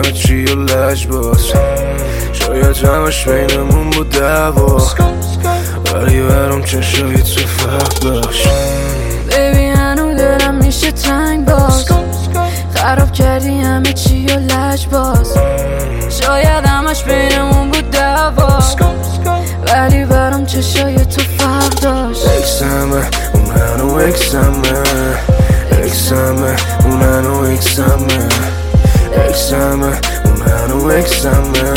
همه چی و لج باز. شاید همش بینمون بود دعوا، ولی برام چشای تو فرق داشت. بیبی هنو دلم میشه تنگ باز، خراب کردی همه چی و لج باز. شاید همش بینمون بود دعوا، ولی برام چشای تو فرق داشت. اکسمه اون هنو اکسمه، اکسمه اون هنو اکسمه، اکسمه اون هنو اکسمه،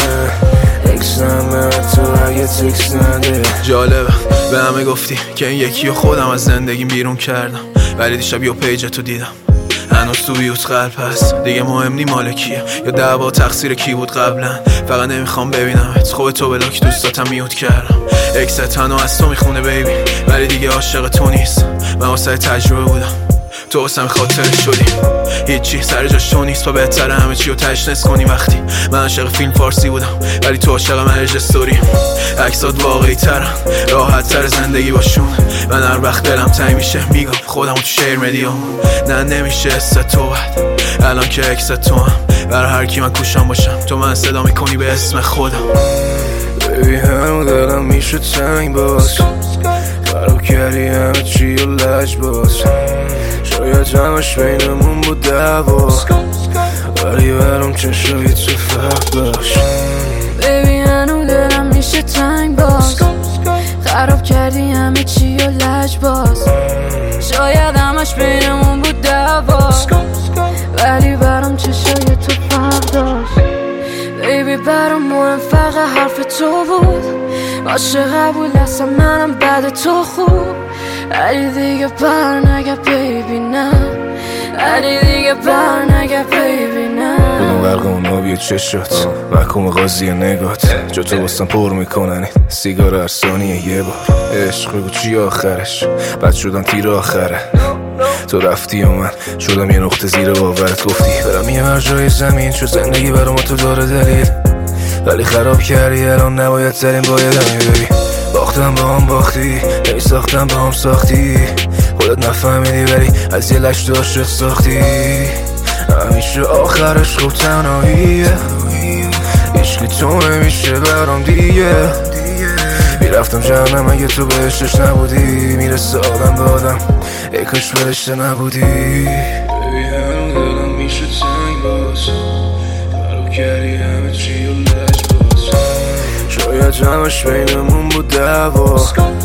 اکسمه تو اگه تکس نده. جالبه به همه گفتی که این یکی و خودم از زندگیم بیرون کردم، ولی دیشب یه پیج تو دیدم هنوز تو بیوت قلب هست. دیگه مهم نی مال کیه یا دعوا تقصیر کی بود قبلا، فقط نمیخوام ببینمت. خوب تو بلاک دوستاتم میوت کردم. اکست تنها از تو میخونه بیبی، ولی دیگه عاشق تو نیست. من واسه تجربه بودم، تو واسم خاطره شدی. هیچی سر جاش تو نیست، با بهتره همه چی رو تشنس کنی. وقتی من عاشق فیلم فارسی بودم، ولی تو عاشق مرج استوری. عکسات واقعی ترن، راحت تر زندگی باشون. من هر وقت دلم تنگ میشه میگم خودم تو شیر مدیام. نه نمیشه است تو بد الان که اکس تو هم، برای هر کی من کوشم باشم تو من صدا میکنی به اسم خودم. بیبی هنو دلم میشه تنگ باز، خراب کردی همه چی و لج باز. شاید همش بینمون بود دعوا، ولی برام چشای تو فرق داشت. بیبی هنو دلم میشه تنگ باز، خراب کردی همه چی و لج باز. شاید همش بینمون بود دعوا، ولی برام چشای تو فرق داشت. بیبی برام مهم فقط حرف تو بود، باشه قبول هستم منم بعد تو خوب. ولی دیگه بر نگه بیبی نه، ولی دیگه بر نگه بیبی نه. بدون برق اون آبی چشات محکوم قاضی نگات، جا تو باستم پر میکنن سیگار هر ثانیه یه بار. عشق بگو چی آخرش، بد شدم تیر آخره. تو رفتی و من شدم یه نقطه زیر باورت. گفتی برم یه هر جای زمین، چون زندگی برام تو داره دلیل، ولی خراب کردی الان نباید ترین باید همی ببین. باختم با هم باختی، نمی ساختم با هم ساختی. خودت نفهمیدی ولی از یه لش داشت ساختی. همیشه آخرش خوب تنهاییه، عشقی تو نمیشه برام دیگه. میرفتم جهنم اگه تو بهشتش نبودی، میرسه آدم به آدم ای کاش برشته نبودی. بیبی هنو دلم میشه تنگ باز، خراب کردی همه چی و لج باز. شاید همش بینمون بود دعوا،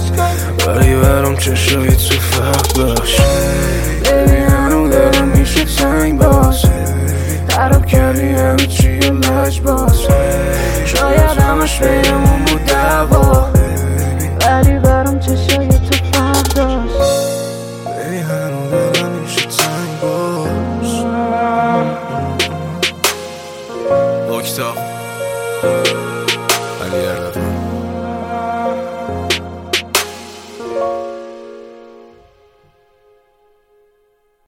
ولی برام چشای تو فرق داشت. بیبی هنو دلم میشه تنگ باز، خراب کردی همه چی و لج باز. شاید همش بینمون بود دعوا، ولی برام چشای تو فرق داشت. بیبی هنو دلم میشه تنگ باز. اکتاف علی اردلان